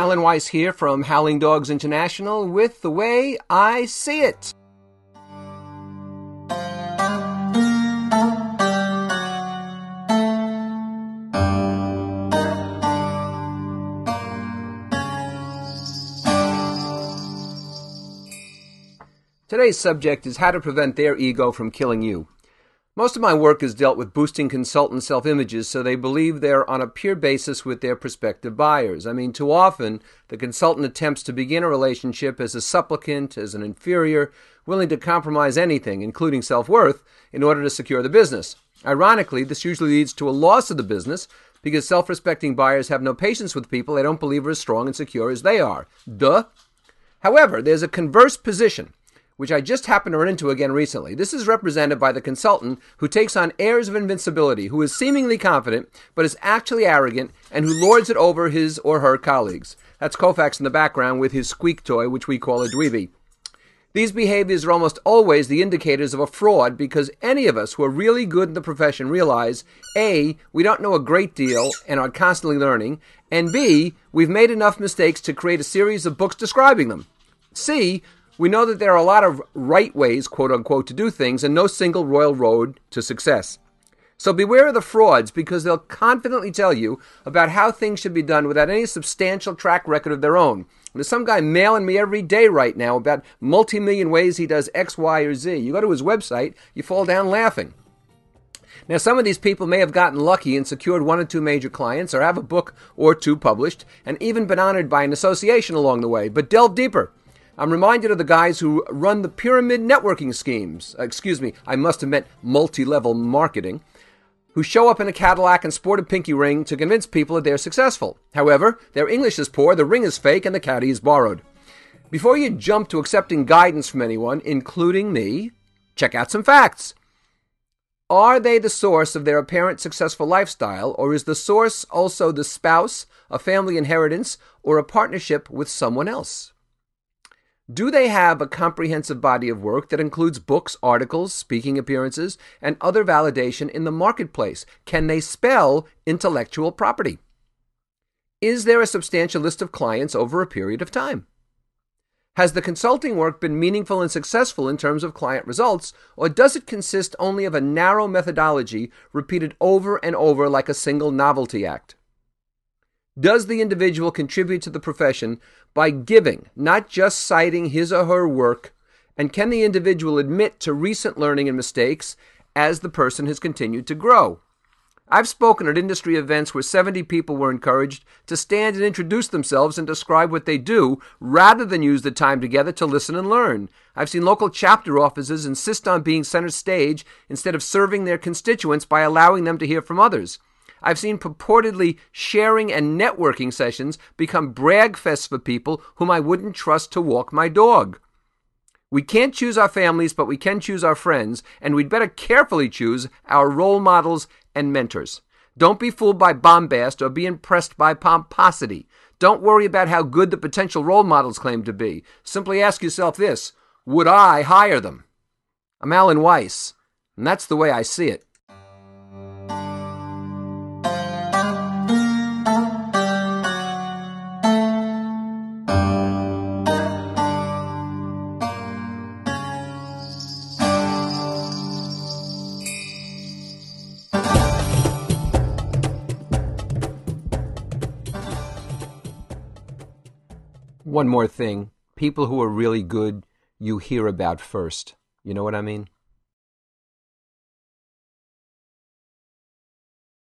Alan Weiss here from Howling Dogs International with The Way I See It. Today's subject is how to prevent their ego from killing you. Most of my work has dealt with boosting consultant self-images so they believe they're on a peer basis with their prospective buyers. Too often, the consultant attempts to begin a relationship as a supplicant, as an inferior, willing to compromise anything, including self-worth, in order to secure the business. Ironically, this usually leads to a loss of the business because self-respecting buyers have no patience with people they don't believe are as strong and secure as they are. Duh. However, there's a converse position, which I just happened to run into again recently. This is represented by the consultant who takes on airs of invincibility, who is seemingly confident, but is actually arrogant, and who lords it over his or her colleagues. That's Koufax in the background with his squeak toy, which we call a dweeby. These behaviors are almost always the indicators of a fraud because any of us who are really good in the profession realize, A, we don't know a great deal and are constantly learning, and B, we've made enough mistakes to create a series of books describing them. C, we know that there are a lot of right ways, quote-unquote, to do things and no single royal road to success. So beware of the frauds because they'll confidently tell you about how things should be done without any substantial track record of their own. There's some guy mailing me every day right now about multi-million ways he does X, Y, or Z. You go to his website, you fall down laughing. Now, some of these people may have gotten lucky and secured one or two major clients or have a book or two published and even been honored by an association along the way. But delve deeper. I'm reminded of the guys who run the pyramid networking schemes. I must have meant multi-level marketing, who show up in a Cadillac and sport a pinky ring to convince people that they're successful. However, their English is poor, the ring is fake, and the caddy is borrowed. Before you jump to accepting guidance from anyone, including me, check out some facts. Are they the source of their apparent successful lifestyle, or is the source also the spouse, a family inheritance, or a partnership with someone else? Do they have a comprehensive body of work that includes books, articles, speaking appearances, and other validation in the marketplace? Can they spell intellectual property? Is there a substantial list of clients over a period of time? Has the consulting work been meaningful and successful in terms of client results, or does it consist only of a narrow methodology repeated over and over like a single novelty act? Does the individual contribute to the profession by giving, not just citing his or her work, and can the individual admit to recent learning and mistakes as the person has continued to grow? I've spoken at industry events where 70 people were encouraged to stand and introduce themselves and describe what they do rather than use the time together to listen and learn. I've seen local chapter offices insist on being center stage instead of serving their constituents by allowing them to hear from others. I've seen purportedly sharing and networking sessions become brag fests for people whom I wouldn't trust to walk my dog. We can't choose our families, but we can choose our friends, and we'd better carefully choose our role models and mentors. Don't be fooled by bombast or be impressed by pomposity. Don't worry about how good the potential role models claim to be. Simply ask yourself this: would I hire them? I'm Alan Weiss, and that's the way I see it. One more thing. People who are really good, you hear about first. You know what I mean?